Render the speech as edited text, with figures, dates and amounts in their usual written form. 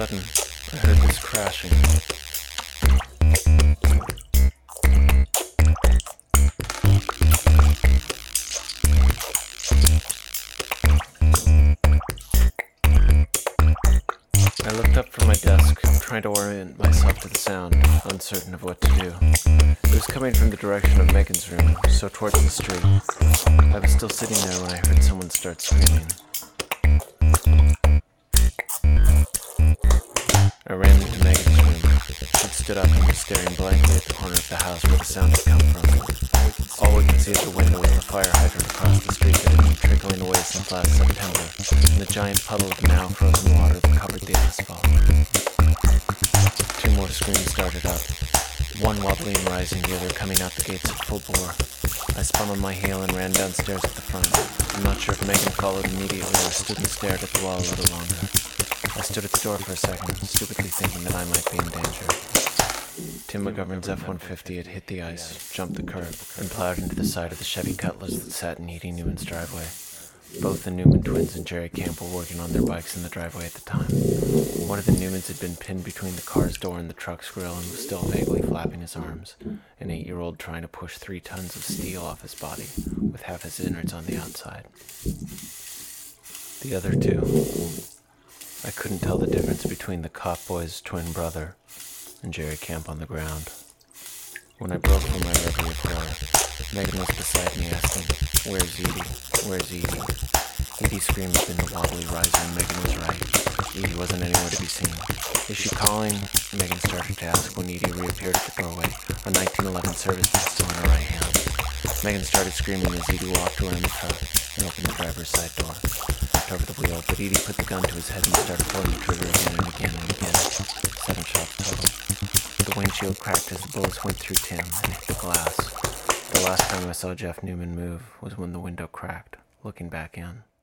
sudden, I heard this crashing. I looked up from my desk, trying to orient myself to the sound, uncertain of what to do. It was coming from the direction of Megan's room, so towards the street. I was still sitting there when I heard someone start screaming. I ran into Megan's room. She'd stood up and was staring blankly at the corner of the house where the sound had come from. All we could see at the window was the fire hydrant across the street that had been trickling away since last September, and the giant puddle of now frozen water that covered the asphalt. Two more screams started up, one wobbly and rising, the other coming out the gates at full bore. I spun on my heel and ran downstairs at the front. I'm not sure if Megan followed immediately or stood and stared at the wall a little longer. I stood at the door for a second, stupidly thinking that I might be in danger. Tim McGovern's F-150 had hit the ice, jumped the curb, and plowed into the side of the Chevy Cutlass that sat in Edie Newman's driveway. Both the Newman twins and Jerry Camp were working on their bikes in the driveway at the time. One of the Newmans had been pinned between the car's door and the truck's grill and was still vaguely flapping his arms, an 8-year-old trying to push 3 tons of steel off his body, with half his innards on the outside. The other two... I couldn't tell the difference between the cop boy's twin brother and Jerry Camp on the ground. When I broke from my reverie of horror, Megan was beside me asking, "Where's Edie? Where's Edie?" Edie screamed in the wobbly riser and Megan was right. Edie wasn't anywhere to be seen. "Is she calling?" Megan started to ask when Edie reappeared at the doorway, a 1911 service pistol in her right hand. Megan started screaming as Edie walked around the truck and opened the driver's side door. Over the wheel, but Edie put the gun to his head and started pulling the trigger again and again and again. 7 shots total. The windshield cracked as the bullets went through Tim and hit the glass. The last time I saw Jeff Newman move was when the window cracked, looking back in.